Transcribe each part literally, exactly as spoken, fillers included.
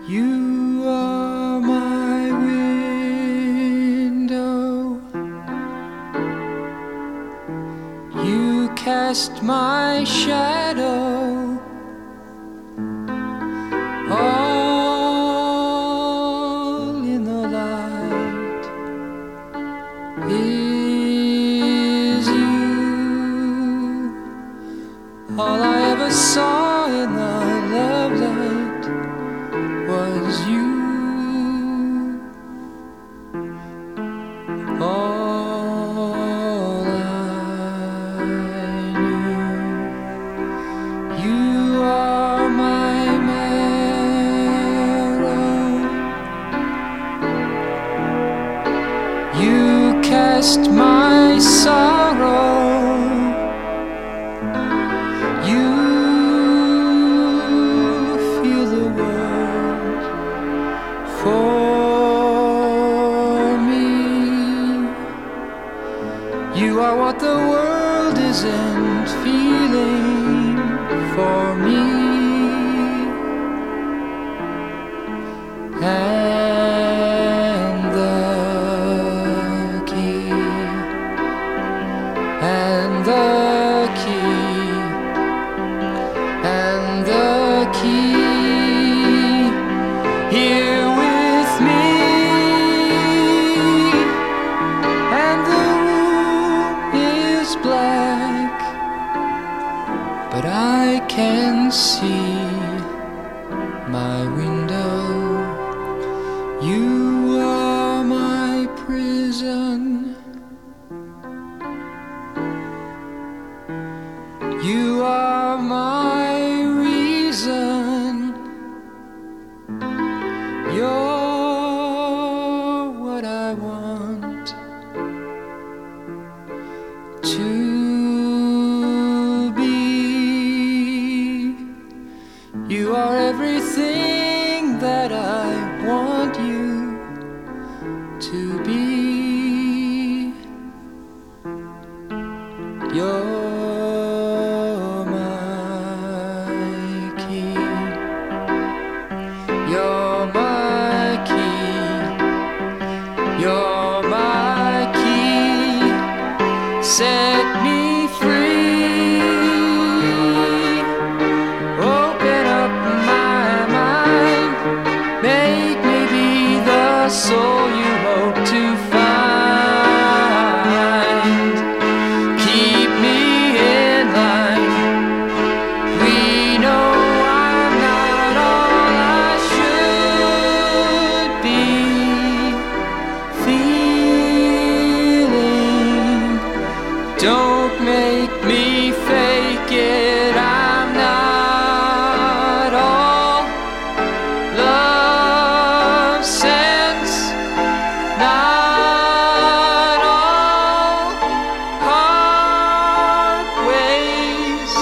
You are my window. You cast my shadow all in the light is you. All I ever saw in the love light was you. All I knew. You are my marrow. You cast my sorrow. You feel the world for me. You are what the world isn't feeling for me. And the key, and the key, and the key here with me. And the room is black, but I can see my window. You are my prison. You are my reason. You're what I want to be. You are everything that I want you to be. You're my key. You're my key. You're my key. Set me free. Open up my mind. Make me be the soul you hope to find. Keep me in line. We know I'm not all I should be feeling. Don't make me fake it. I'm not all love sense, not all heart ways,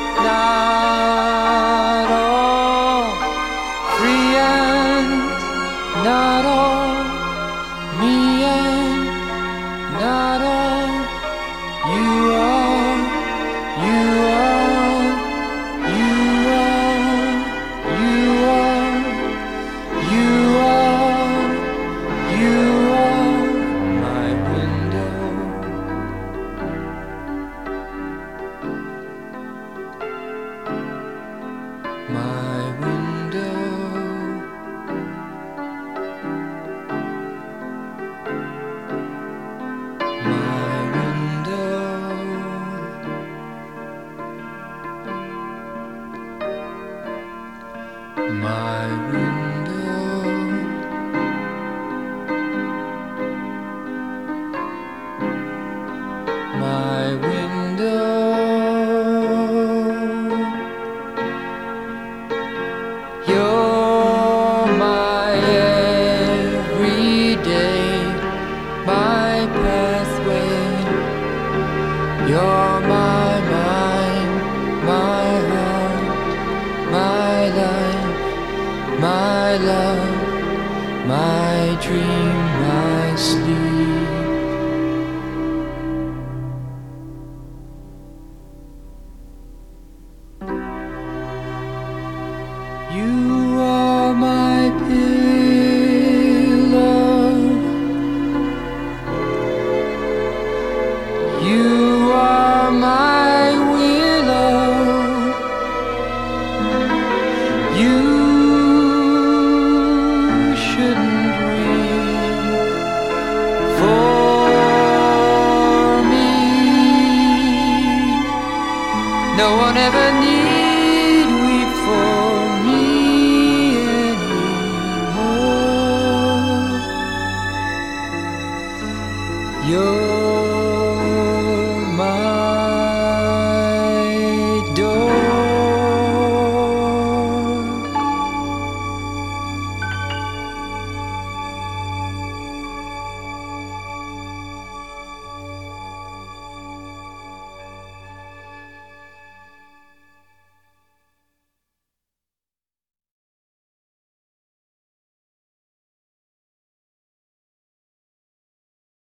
not all free and not all me and not all you are, you are, you are, you are, you are, you are my window. My window. My window. My window. My window. You're my everyday, my pathway. You're my mind, my heart, my life, my love, my dream, my sleep. You are my pillow. You are my willow. You